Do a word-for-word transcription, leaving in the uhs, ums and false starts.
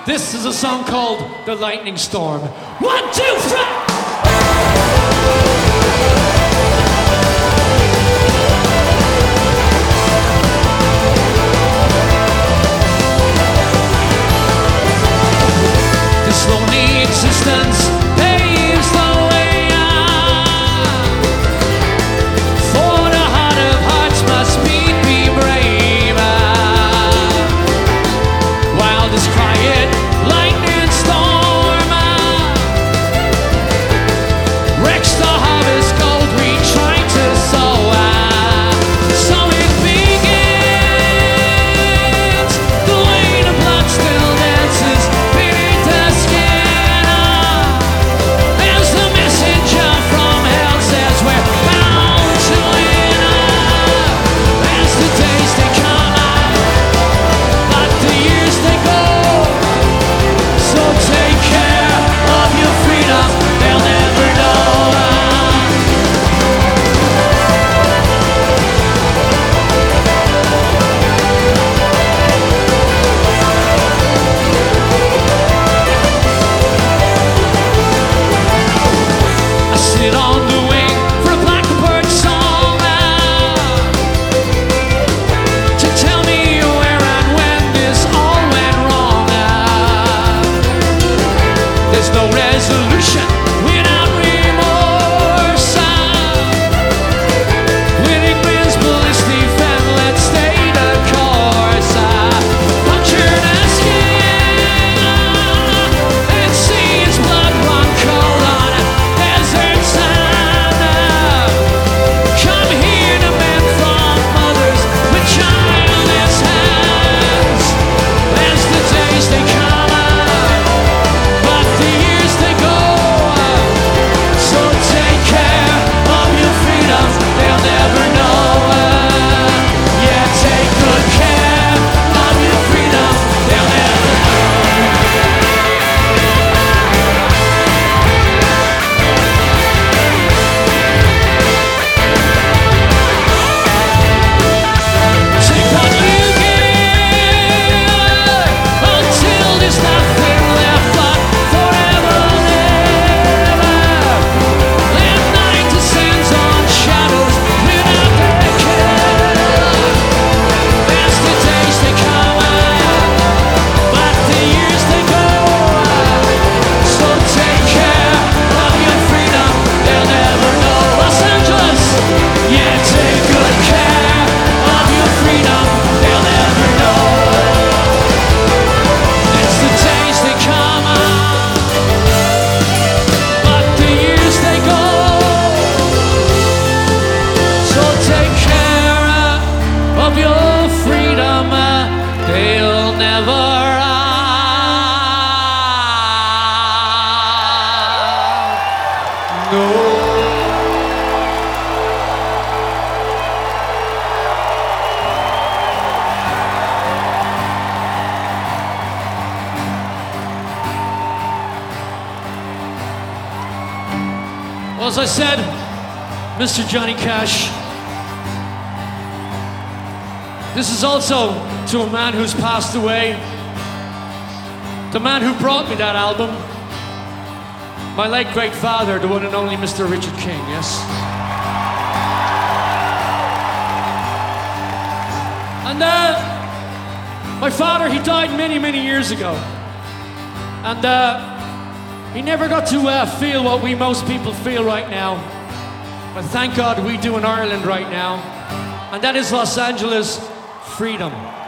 This is a song called The Lightning Storm. One, two, three! This lonely existence paves the way out. For the heart of hearts must meet me brave out. While this quiet lightning storm out wrecks the harvest gold we tried to sow out. So it begins. The lane of blood still dances beneath the skin ah. As the messenger from hell says we're bound to win ah. As the days they come ah, but the years they go. So take care of your freedom, they'll never know ah. I sit on the wing for a blackbird song ah, to tell me where and when this all went wrong ah. There's no resolution without remorse ah. Winning wins, ballistic and let's stay the course ah. Punctured and skin ah, and see its blood run cold on a desert sand ah. Come here to men from mothers with childless hands. As the days they come ah, but the years they go ah. So take care of your freedom, they'll never know ah. Yeah, take good care of your freedom, they'll never take what you give until there's nothing left but forever live. Let night descends on shadows without their care. As the days they come but the years they go. So take care of your freedom, they'll never know. Los Angeles, yeah, take good care of your freedom, they'll never know. It's the days they come but the years they go. So take care of your freedom, they'll never know. Well, as I said, Mister Johnny Cash, this is also to a man who's passed away, the man who brought me that album, my late great father, the one and only Mister Richard King, yes? And uh, my father, he died many, many years ago. And uh, he never got to uh, feel what we most people feel right now. But thank God we do in Ireland right now. And that is Los Angeles freedom.